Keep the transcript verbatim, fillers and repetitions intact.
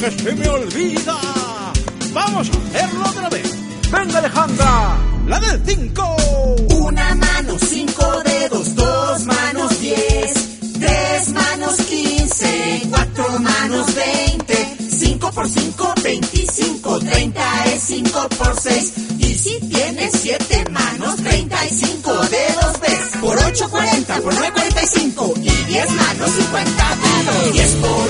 que se me olvida. Vamos a hacerlo otra vez. Venga, Alejandra, la del cinco. Una mano, cinco dedos, dos manos, diez, tres manos, quince, cuatro manos, veinte, cinco por cinco, veinticinco, treinta es cinco por seis. Y si tienes siete manos, treinta y cinco dedos ves. Por ocho, cuarenta, por nueve, cuarenta y cinco. Y diez manos, cincuenta dedos. diez por